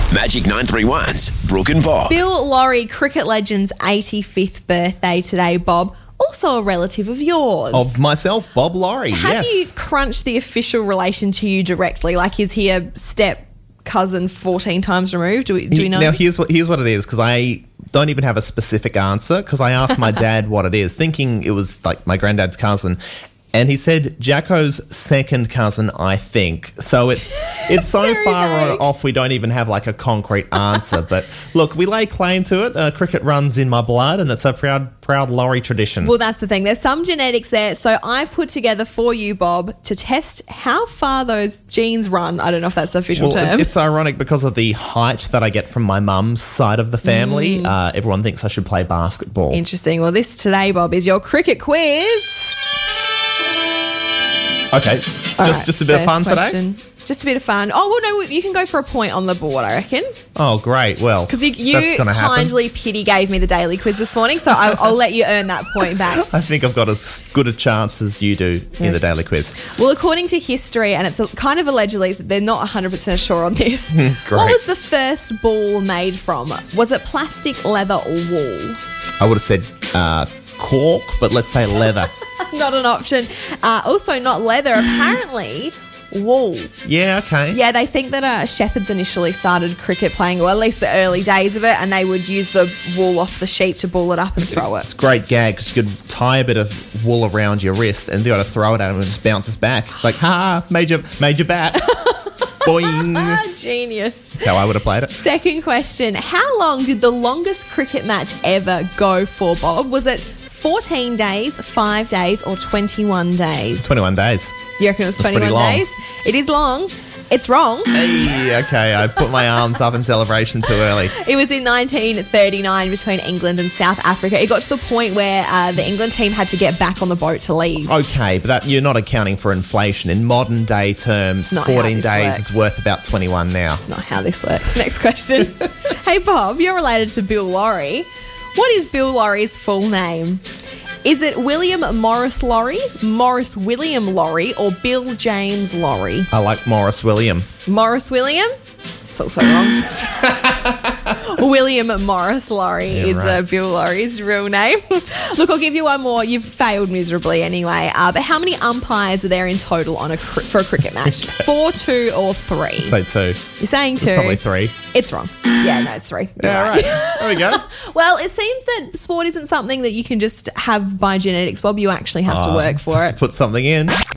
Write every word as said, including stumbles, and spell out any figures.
Magic nine three one's Brooke and Bob. Bill Lawry, cricket legend's eighty-fifth birthday today, Bob. Also a relative of yours. Of myself, Bob Lawry, Have yes. you crunched the official relation to you directly? Like, is he a step cousin fourteen times removed? Do we, do we know? Now, here's what, here's what it is, because I don't even have a specific answer, because I asked my dad what it is, thinking it was like my granddad's cousin. And he said Jacko's second cousin, I think. So it's it's so Very far vague. off we don't even have like a concrete answer. But look, we lay claim to it. Uh, cricket runs in my blood, and it's a proud proud Lawry tradition. Well, that's the thing. There's some genetics there. So I've put together for you, Bob, to test how far those genes run. I don't know if that's the official Well, term. it's ironic because of the height that I get from my mum's side of the family. Mm. Uh, everyone thinks I should play basketball. Interesting. Well, this today, Bob, is your cricket quiz. Okay, just, All right, just a bit of first fun question. Just a bit of fun. Oh, well, no, you can go for a point on the board, I reckon. Oh, great. Well, Because you, that's you going to happen. kindly pity gave me the daily quiz this morning, so I, I'll let you earn that point back. I think I've got as good a chance as you do in the daily quiz. Well, according to history, and it's a, kind of allegedly, they're not one hundred percent sure on this. Great. What was the first ball made from? Was it plastic, leather, or wool? I would have said uh, cork, but let's say leather. Not an option. Uh, also, not leather. Apparently, wool. Yeah, okay. Yeah, they think that uh, shepherds initially started cricket playing, well, at least the early days of it, and they would use the wool off the sheep to ball it up and throw it. It's a great gag because you could tie a bit of wool around your wrist and you got to throw it at him and it just bounces back. It's like, ha, major, major bat. Boing. Ah, genius. That's how I would have played it. Second question. How long did the longest cricket match ever go for, Bob? Was it fourteen days, five days, or twenty-one days? twenty-one days. You reckon it was That's pretty twenty-one long. days? It is long. It's wrong. Hey, okay, I put my arms up in celebration too early. It was in nineteen thirty-nine between England and South Africa. It got to the point where uh, the England team had to get back on the boat to leave. Okay, but that you're not accounting for inflation. In modern day terms, not how fourteen this days works. is worth about twenty-one now. That's not how this works. Next question. Hey, Bob, you're related to Bill Lawry. What is Bill Lawry's full name? Is it William Morris Lawry, Morris William Lawry, or Bill James Lawry? I like Morris William. Morris William? It's also wrong. William Morris Lawry Yeah, is right. uh, Bill Lawry's real name. Look, I'll give you one more. You've failed miserably anyway. Uh, but how many umpires are there in total on a cri- for a cricket match? Okay. Four, two, or three? Say two. You're saying two. It's probably three. It's wrong. Yeah, no, it's three. You're Yeah, all right. right. There we go. Well, it seems that sport isn't something that you can just have by genetics, Bob. You actually have to Oh, work for it. Put something in.